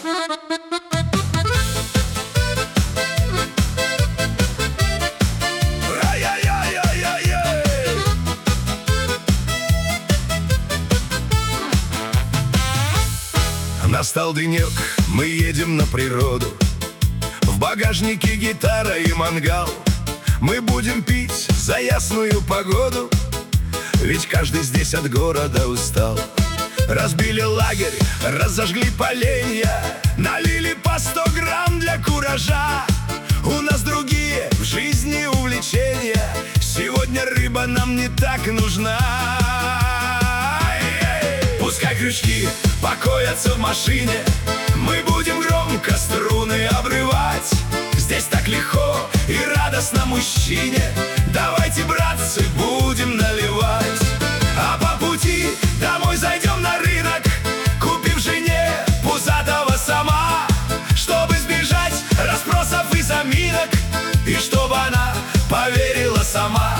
Настал денек, мы едем на природу. В багажнике гитара и мангал. Мы будем пить за ясную погоду, ведь каждый здесь от города устал. Разбили лагерь, разожгли поленья, налили по 100 грамм для куража. У нас другие в жизни увлечения, сегодня рыба нам не так нужна. Пускай крючки покоятся в машине, мы будем громко струны обрывать. Здесь так легко и радостно мужчине, давайте, братцы, будем наливать. А по пути домой зайдем на рынок, купим жене пузатого сама, чтобы избежать расспросов и заминок, и чтобы она поверила сама.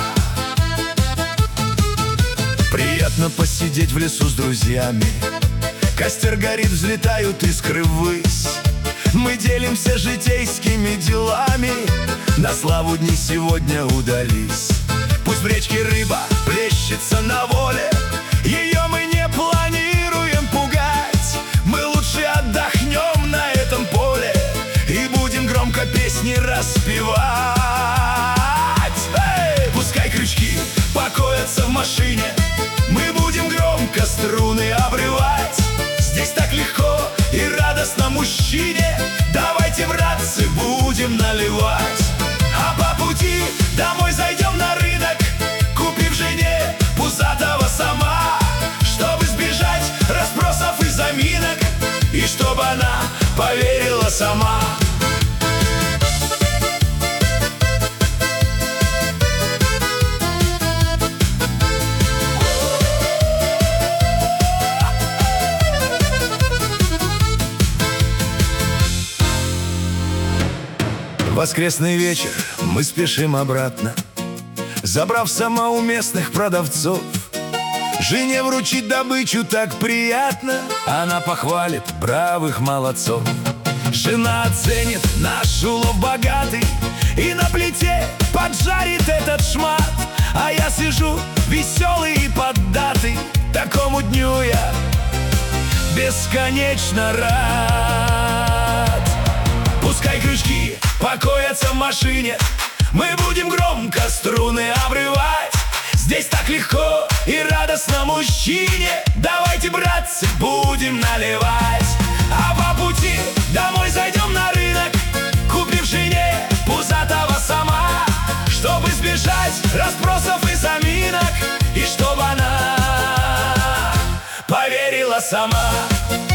Приятно посидеть в лесу с друзьями, костер горит, взлетают искры ввысь. Мы делимся житейскими делами, на славу дни сегодня удались. Пусть в речке рыба плещется на воле, ее мы не планируем пугать. Мы лучше отдохнем на этом поле и будем громко песни распевать. Пускай крючки покоятся в машине, мы будем громко струны обрывать. Здесь так легко и радостно мужчине, давайте, братцы, будем наливать. А по пути домой зайдем на рынок, купив жене пузатого сама, чтобы избежать расспросов и заминок, и чтобы она поверила сама. Воскресный вечер, мы спешим обратно, забрав сама у местных продавцов. Жене вручить добычу так приятно, она похвалит бравых молодцов. Жена оценит наш улов богатый и на плите поджарит этот шмат. А я сижу веселый и поддатый, такому дню я бесконечно рад. Пускай крючки покоятся в машине, мы будем громко струны обрывать. Здесь так легко и радостно мужчине, давайте, братцы, будем наливать. А по пути домой зайдем на рынок, купив жене пузатого сама, чтобы избежать расспросов и заминок, и чтобы она поверила сама.